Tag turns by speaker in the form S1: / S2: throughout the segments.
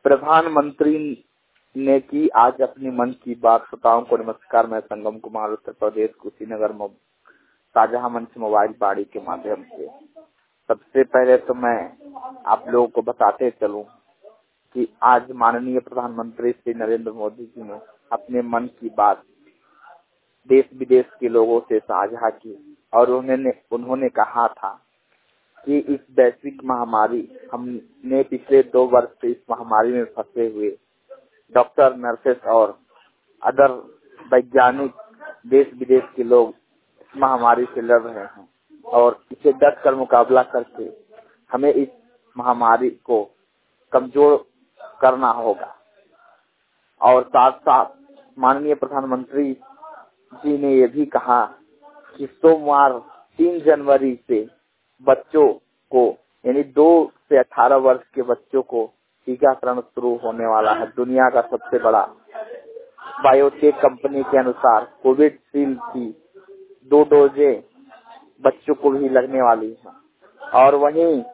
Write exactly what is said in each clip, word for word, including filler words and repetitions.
S1: प्रधानमंत्री ने की आज अपनी मन की बात। श्रोताओं को नमस्कार, मैं संगम कुमार उत्तर प्रदेश कुशीनगर में शाहजहां मंच मोबाइल बाड़ी के माध्यम से। सबसे पहले तो मैं आप लोगों को बताते चलूं कि आज माननीय प्रधानमंत्री श्री नरेंद्र मोदी जी ने अपने मन की बात देश विदेश के लोगों से साझा की और उन्होंने उन्होंने कहा था कि इस वैश्विक महामारी, हमने पिछले दो वर्ष से इस महामारी में फंसे हुए डॉक्टर, नर्सेस और अदर वैज्ञानिक देश विदेश के लोग इस महामारी से लड़ रहे हैं और इसे डट कर मुकाबला करके हमें इस महामारी को कमजोर करना होगा। और साथ साथ माननीय प्रधानमंत्री जी ने ये भी कहा कि सोमवार तीन जनवरी से बच्चों को यानी दो से अठारह वर्ष के बच्चों को टीकाकरण शुरू होने वाला है। दुनिया का सबसे बड़ा बायोटेक कंपनी के अनुसार कोविशील्ड की दो डोजे बच्चों को भी लगने वाली है और वहीं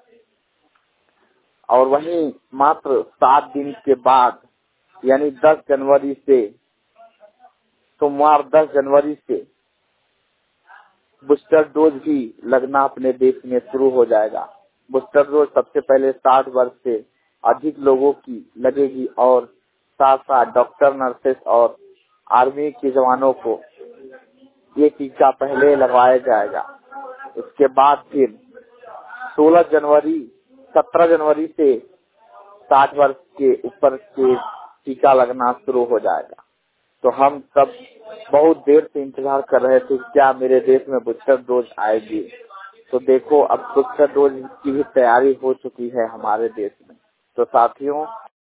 S1: और वहीं मात्र सात दिन के बाद यानी दस जनवरी से सोमवार दस जनवरी से बूस्टर डोज भी लगना अपने देश में शुरू हो जाएगा। बूस्टर डोज सबसे पहले साठ वर्ष से अधिक लोगों की लगेगी और साथ साथ डॉक्टर, नर्सेस और आर्मी के जवानों को ये टीका पहले लगवाया जाएगा। इसके बाद फिर सोलह जनवरी सत्रह जनवरी से साठ वर्ष के ऊपर के टीका लगना शुरू हो जाएगा। तो हम सब बहुत देर से इंतजार कर रहे थे क्या मेरे देश में बूस्टर डोज आएगी। तो देखो अब बूस्टर डोज की भी तैयारी हो चुकी है हमारे देश में। तो साथियों,